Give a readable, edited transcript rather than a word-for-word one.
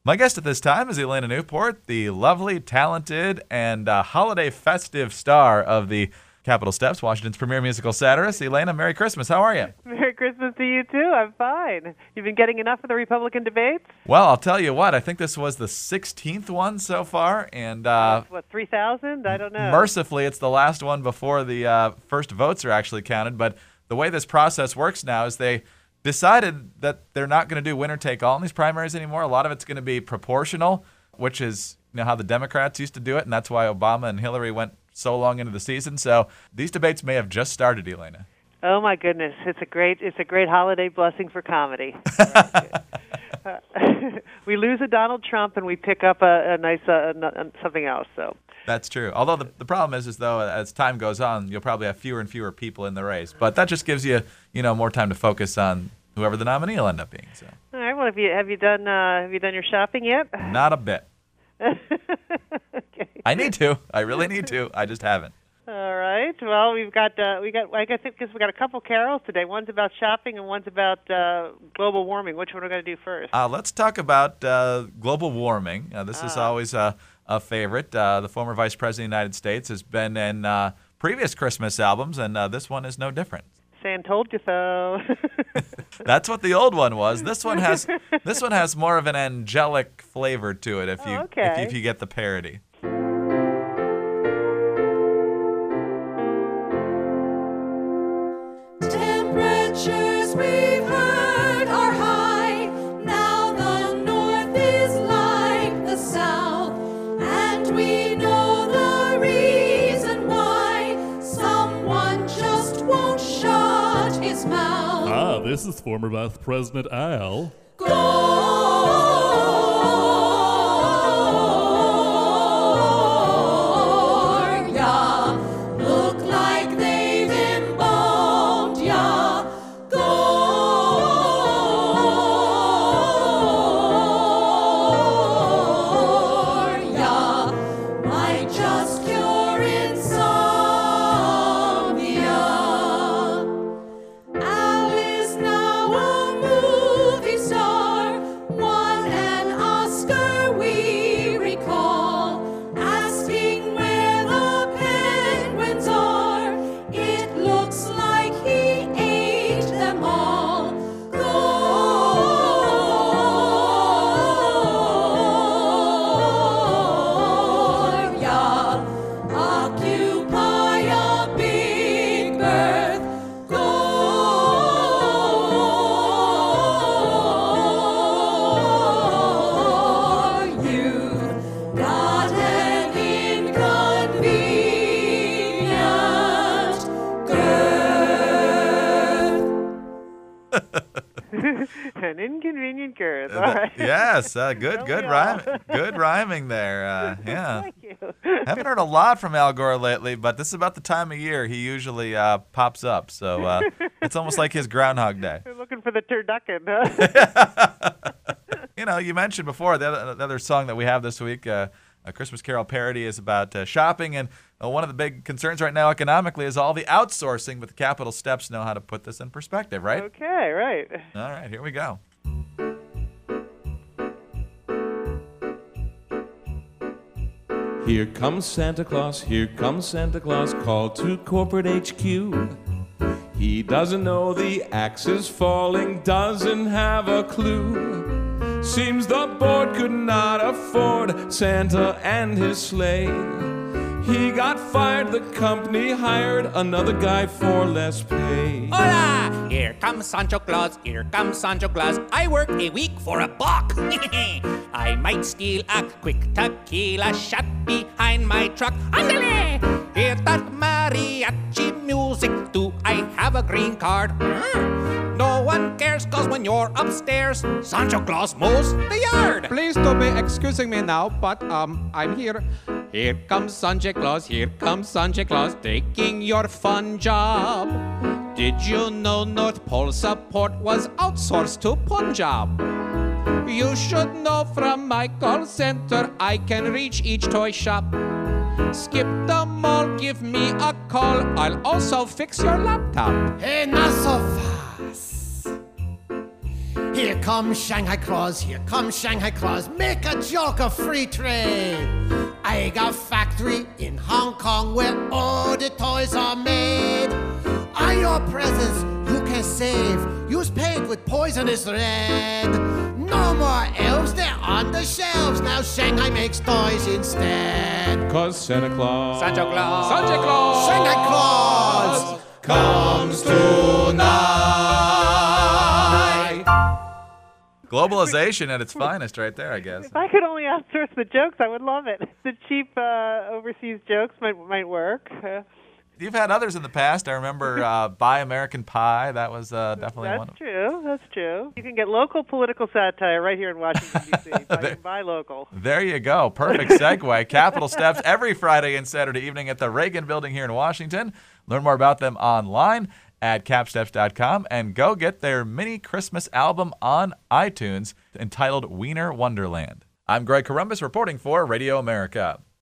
My guest at this time is Elena Newport, the lovely, talented, and holiday festive star of the Capitol Steps, Washington's premier musical satirist. Elena, Merry Christmas. How are you? Merry Christmas to you, too. I'm fine. You've been getting enough of the Republican debates? Well, I'll tell you what. I think this was the 16th one so far. And what, 3,000? I don't know. Mercifully, it's the last one before the first votes are actually counted. But the way this process works now is they decided that they're not going to do winner-take-all in these primaries anymore. A lot of it's going to be proportional, which is how the Democrats used to do it, and that's why Obama and Hillary went so long into the season. So these debates may have just started, Elena. Oh my goodness, it's a great holiday blessing for comedy. We lose a Donald Trump and we pick up a nice something else. So that's true. Although the problem is though, as time goes on, you'll probably have fewer and fewer people in the race. But that just gives you more time to focus on whoever the nominee will end up being. So. All right. Well, have you done your shopping yet? Not a bit. Okay. I need to. I really need to. I just haven't. All right. Well, we got I guess because we got a couple carols today. One's about shopping and one's about global warming. Which one are we going to do first? Let's talk about global warming. This is always a favorite. The former Vice President of the United States has been in previous Christmas albums, and this one is no different. Saying "Told you so." That's what the old one was. This one has more of an angelic flavor to it. If you get the parody. Temperatures we've heard are high. Now the north is like the south, and we know the reason why. Someone just won't shut his mouth. This is former Vice President Al. Gloria, look like they've embalmed ya. Gloria might just cure insomnia. Al is now a movie star, won an Oscar we recall, asking where the penguins are. It looks like he ate them all. Gloria, occupy a big berth. You've got an inconvenient girth. An inconvenient girth. All right. Yes, good rhyming there. Yeah. Thank you. Haven't heard a lot from Al Gore lately, but this is about the time of year he usually pops up. So it's almost like his Groundhog Day. We're looking for the turducken, huh? You mentioned before the other song that we have this week, a Christmas Carol parody, is about shopping. And one of the big concerns right now economically is all the outsourcing, but the Capitol Steps know how to put this in perspective, right? Okay, right. All right, here we go. Here comes Santa Claus, call to corporate HQ. He doesn't know the axe is falling, doesn't have a clue. Seems the board could not afford Santa and his sleigh. He got fired, the company hired another guy for less pay. Hola! Here comes Sancho Claus, I work a week for $1. I might steal a quick tequila shot behind my truck. Andale! Hear that mariachi music, do I have a green card? No one cares, cause when you're upstairs, Sancho Claus mows the yard. Please to be excusing me now, but I'm here. Here comes Santa Claus, taking your fun job. Did you know North Pole support was outsourced to Punjab? You should know from my call center, I can reach each toy shop. Skip the mall, give me a call, I'll also fix your laptop. Enough so fast. Here comes Shanghai Claus, here comes Shanghai Claus. Make a joke of free trade. I got a factory in Hong Kong where all the toys are made. On your presents you can save. Use paint with poisonous red. No more elves, they're on the shelves. Now Shanghai makes toys instead. 'Cause Santa Claus, Sancho Claus. Santa Claus. Shanghai Claus comes tonight. Globalization at its finest right there, I guess. If I could only outsource the jokes, I would love it. The cheap overseas jokes might work. You've had others in the past. I remember Buy American Pie. That was definitely one of them. That's true. You can get local political satire right here in Washington, D.C. Buy local. There you go. Perfect segue. Capitol Steps every Friday and Saturday evening at the Reagan Building here in Washington. Learn more about them online at capsteps.com and go get their mini Christmas album on iTunes entitled Wiener Wonderland. I'm Greg Columbus reporting for Radio America.